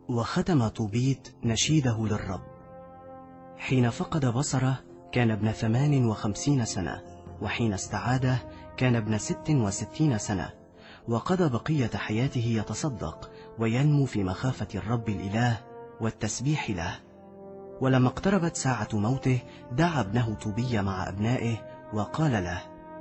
وختم طوبيت نشيده للرب. حين فقد بصره كان ابن 58 سنة، وحين استعاده كان ابن 66 سنة، وقضى بقية حياته يتصدق وينمو في مخافة الرب الإله والتسبيح له. ولما اقتربت ساعة موته دعا ابنه طوبيا مع أبنائه وقال له: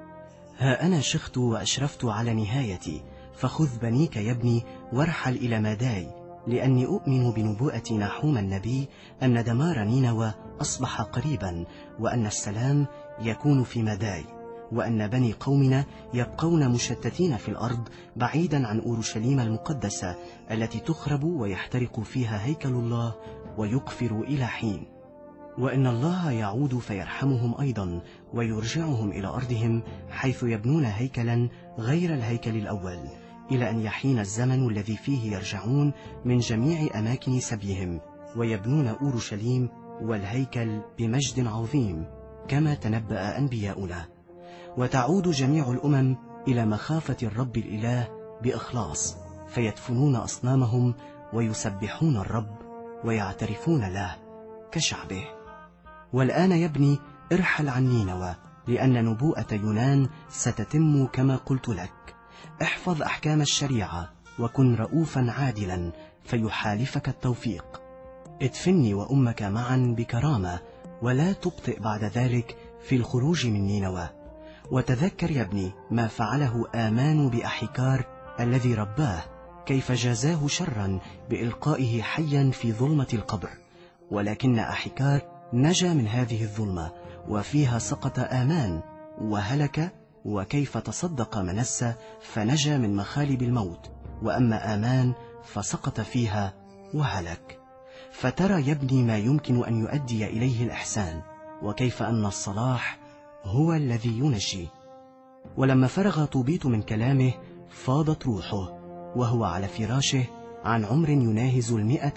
ها أنا شخت وأشرفت على نهايتي، فخذ بنيك يا ابني وارحل إلى ماداي، لأني أؤمن بنبوءة ناحوم النبي أن دمار نينوى أصبح قريبا، وأن السلام يكون في ماداي، وأن بني قومنا يبقون مشتتين في الأرض بعيدا عن أورشليم المقدسة التي تخرب ويحترق فيها هيكل الله ويقفر إلى حين، وإن الله يعود فيرحمهم أيضا ويرجعهم إلى أرضهم، حيث يبنون هيكلا غير الهيكل الأول، إلى أن يحين الزمن الذي فيه يرجعون من جميع أماكن سبيهم ويبنون أورشليم والهيكل بمجد عظيم كما تنبأ أنبياؤنا. وتعود جميع الأمم إلى مخافة الرب الإله بإخلاص، فيدفنون أصنامهم ويسبحون الرب ويعترفون له كشعبه. والآن يا ابني ارحل عن نينوى، لأن نبوءة يونان ستتم كما قلت لك. احفظ أحكام الشريعة وكن رؤوفا عادلا فيحالفك التوفيق. ادفني وأمك معا بكرامة، ولا تبطئ بعد ذلك في الخروج من نينوى. وتذكر يا ابني ما فعله آمان بأحيكار الذي رباه، كيف جازاه شرا بإلقائه حيا في ظلمة القبر، ولكن أحيكار نجا من هذه الظلمة وفيها سقط آمان وهلك، وكيف تصدق منسى فنجا من مخالب الموت، وأما آمان فسقط فيها وهلك. فترى يا ابني ما يمكن أن يؤدي إليه الإحسان، وكيف أن الصلاح هو الذي ينجي. ولما فرغ طوبيت من كلامه فاضت روحه وهو على فراشه عن عمر يناهز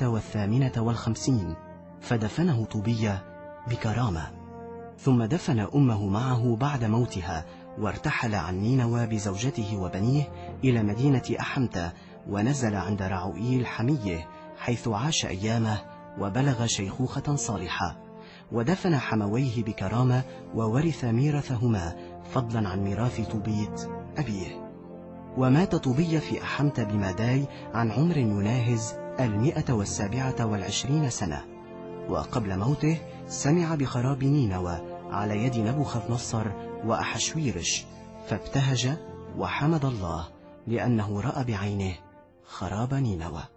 158، فدفنه طوبيا بكرامة. ثم دفن أمه معه بعد موتها، وارتحل عن نينوى بزوجته وبنيه إلى مدينة أحمتة، ونزل عند رعوئيل حميه حيث عاش أيامه وبلغ شيخوخة صالحة. ودفن حمويه بكرامة وورث ميراثهما فضلا عن ميراث طوبيت أبيه. ومات طوبيا في أحمتة بماداي عن عمر يناهز 127 سنة. وقبل موته سمع بخراب نينوى على يد نبوخذ نصر وأحشويرش، فابتهج وحمد الله لأنه رأى بعينه خراب نينوى.